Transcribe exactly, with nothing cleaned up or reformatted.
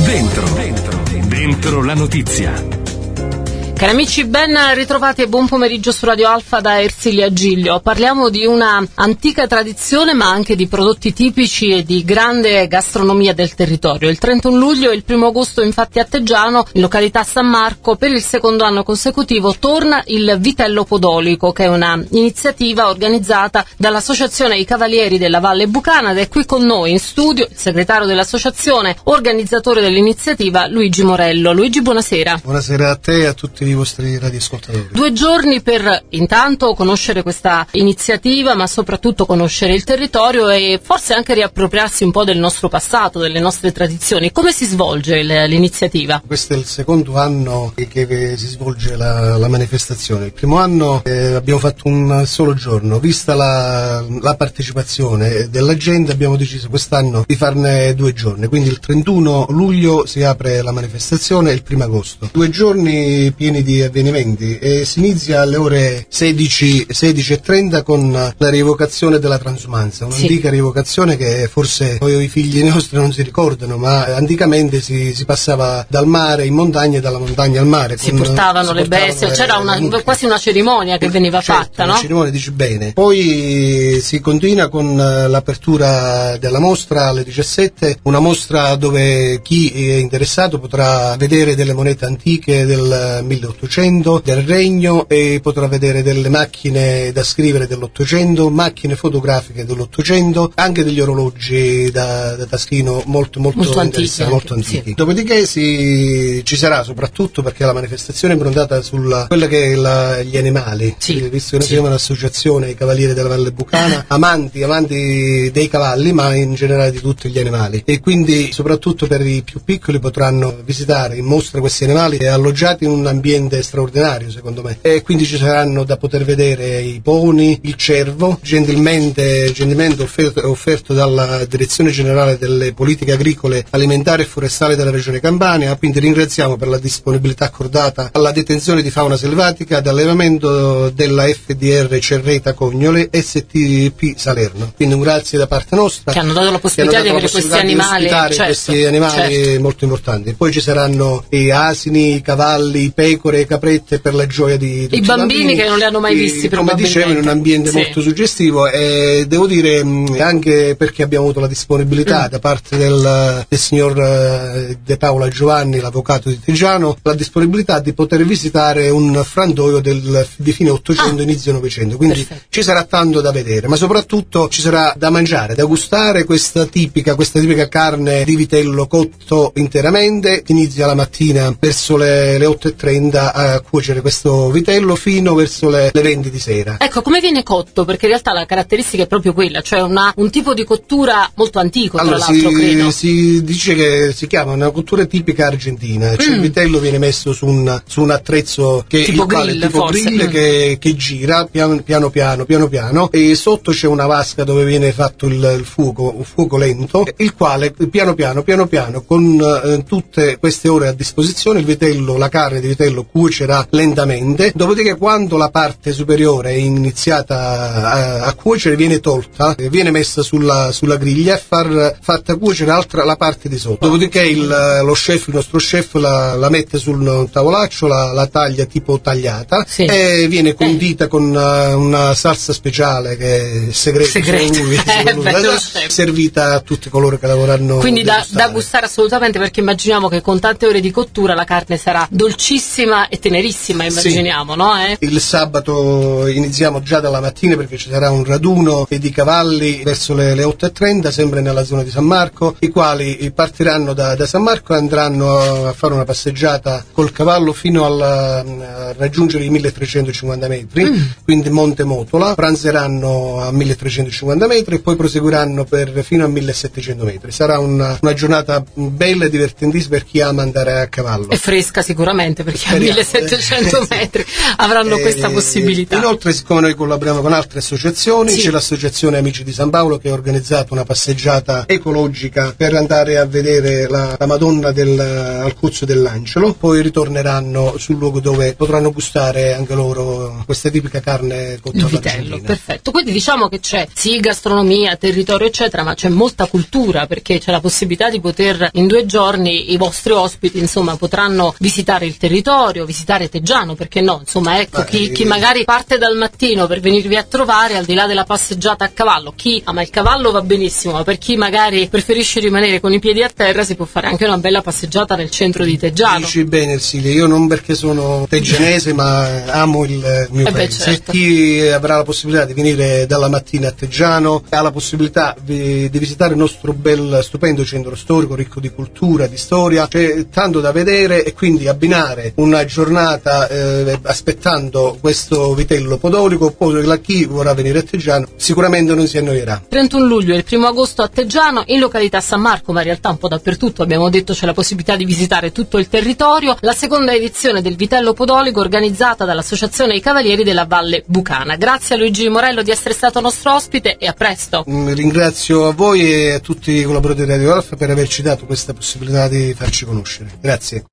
Dentro, dentro, dentro la notizia. Cari amici, ben ritrovati e buon pomeriggio su Radio Alfa da Ersilia Giglio. Parliamo di una antica tradizione ma anche di prodotti tipici e di grande gastronomia del territorio. Il trentuno luglio e il primo agosto infatti a Teggiano, in località San Marco, per il secondo anno consecutivo torna il Vitello Podolico, che è una iniziativa organizzata dall'Associazione I Cavalieri della Valle Bucana, ed è qui con noi in studio il segretario dell'associazione, organizzatore dell'iniziativa, Luigi Morello. Luigi, buonasera. Buonasera a te e a tutti i vostri radioascoltatori. Due giorni per intanto conoscere questa iniziativa, ma soprattutto conoscere il territorio e forse anche riappropriarsi un po' del nostro passato, delle nostre tradizioni. Come si svolge l'iniziativa? Questo è il secondo anno che, che si svolge la, la manifestazione. Il primo anno eh, abbiamo fatto un solo giorno. Vista la, la partecipazione della gente, abbiamo deciso quest'anno di farne due giorni. Quindi il trentuno luglio si apre la manifestazione e il primo agosto. Due giorni pieni di avvenimenti e si inizia alle ore sedici e trenta con la rievocazione della transumanza, un'antica sì. rievocazione che forse poi i figli nostri non si ricordano, ma anticamente si, si passava dal mare in montagna e dalla montagna al mare. Si con, portavano si le portavano bestie, le, c'era una, quasi una cerimonia che veniva certo, fatta, una no? cerimonia, dici bene. Poi si continua con l'apertura della mostra alle diciassette, una mostra dove chi è interessato potrà vedere delle monete antiche del milleottocento, del Regno, e potrà vedere delle macchine da scrivere dell'Ottocento, macchine fotografiche dell'Ottocento, anche degli orologi da, da taschino molto molto, molto interessanti, antichi, molto antichi. Sì. Dopodiché si, ci sarà soprattutto, perché la manifestazione è improntata su quella che è la, gli animali, sì. visto che noi sì. siamo un'associazione, i Cavalieri della Valle Bucana, amanti, amanti dei cavalli, ma in generale di tutti gli animali, e quindi soprattutto per i più piccoli potranno visitare in mostra questi animali e alloggiati in un ambiente straordinario secondo me, e quindi ci saranno da poter vedere i poni, il cervo, gentilmente, gentilmente offerto, offerto dalla Direzione Generale delle Politiche Agricole, Alimentari e Forestali della Regione Campania. Quindi ringraziamo per la disponibilità accordata alla detenzione di fauna selvatica d'allevamento della F D R Cerreta Cognole S T P Salerno. Quindi un grazie da parte nostra, che hanno dato la possibilità di avere questi animali, certo, questi animali certo. molto importanti. Poi ci saranno i asini, i cavalli, i pecore, i caprette, per la gioia di tutti i bambini, bambini che non li hanno mai visti, come dicevo, in un ambiente sì. molto suggestivo, e devo dire anche perché abbiamo avuto la disponibilità mm. da parte del, del signor De Paola Giovanni, l'avvocato di Teggiano, la disponibilità di poter visitare un frantoio del, di fine Ottocento, ah. inizio Novecento, quindi perfetto. Ci sarà tanto da vedere, ma soprattutto ci sarà da mangiare, da gustare questa tipica, questa tipica carne di vitello cotto interamente. Inizia la mattina verso le, le otto e trenta a cuocere questo vitello fino verso le, le venti di sera. Ecco, come viene cotto? Perché in realtà la caratteristica è proprio quella, cioè una, un tipo di cottura molto antico, allora, tra l'altro, si, credo. Si dice che si chiama una cottura tipica argentina, cioè mm. il vitello viene messo su un, su un attrezzo che tipo il quale, grill, tipo forse. grill mm. che, che gira piano piano piano piano piano, e sotto c'è una vasca dove viene fatto il, il fuoco, un fuoco lento, il quale piano piano piano piano con eh, tutte queste ore a disposizione il vitello, la carne di vitello cuocerà lentamente. Dopodiché, quando la parte superiore è iniziata a, a cuocere, viene tolta, viene messa sulla, sulla griglia e far, fatta cuocere altra, la parte di sotto. Dopodiché il, lo chef, il nostro chef la, la mette sul tavolaccio, la, la taglia tipo tagliata, sì. e viene condita eh. con una, una salsa speciale che è segreta, segreta. Lui, eh, lui, bello, servita a tutti coloro che lavoreranno. Quindi da, da gustare assolutamente, perché immaginiamo che con tante ore di cottura la carne sarà dolcissima e tenerissima, immaginiamo, sì. no? Eh? Il sabato iniziamo già dalla mattina, perché ci sarà un raduno di cavalli verso le, le otto e trenta, sempre nella zona di San Marco, i quali partiranno da, da San Marco e andranno a fare una passeggiata col cavallo fino alla, a raggiungere i milletrecentocinquanta metri, mm. quindi Monte Motola, pranzeranno a milletrecentocinquanta metri e poi proseguiranno per, fino a millesettecento metri. Sarà una, una giornata bella e divertentissima per chi ama andare a cavallo. E fresca sicuramente, perché a millesettecento metri avranno eh, questa possibilità. Inoltre, siccome noi collaboriamo con altre associazioni, sì. c'è l'associazione Amici di San Paolo che ha organizzato una passeggiata ecologica per andare a vedere la, la Madonna del, al Cozzo dell'Angelo, poi ritorneranno sul luogo dove potranno gustare anche loro questa tipica carne cotta il vitello. Perfetto, quindi diciamo che c'è sì gastronomia, territorio eccetera, ma c'è molta cultura, perché c'è la possibilità di poter in due giorni i vostri ospiti insomma potranno visitare il territorio, visitare Teggiano, perché no, insomma ecco, Beh, chi, chi magari parte dal mattino per venirvi a trovare, al di là della passeggiata a cavallo, chi ama il cavallo va benissimo, ma per chi magari preferisce rimanere con i piedi a terra si può fare anche una bella passeggiata nel centro di Teggiano. Dici bene Ersilia, io non perché sono teggianese ma amo il mio eh paese. Beh, certo. Chi avrà la possibilità di venire dalla mattina a Teggiano ha la possibilità di, di visitare il nostro bel stupendo centro storico ricco di cultura, di storia, c'è tanto da vedere, e quindi abbinare una giornata eh, aspettando questo vitello podolico, poi la chi vorrà venire a Teggiano sicuramente non si annoierà. trentuno luglio e il primo agosto a Teggiano, in località San Marco, ma in realtà un po' dappertutto, abbiamo detto c'è la possibilità di visitare tutto il territorio, la seconda edizione del Vitello Podolico organizzata dall'Associazione dei Cavalieri della Valle Bucana. Grazie a Luigi Morello di essere stato nostro ospite e a presto. Mm, ringrazio a voi e a tutti i collaboratori di Radio Alfa per averci dato questa possibilità di farci conoscere. Grazie.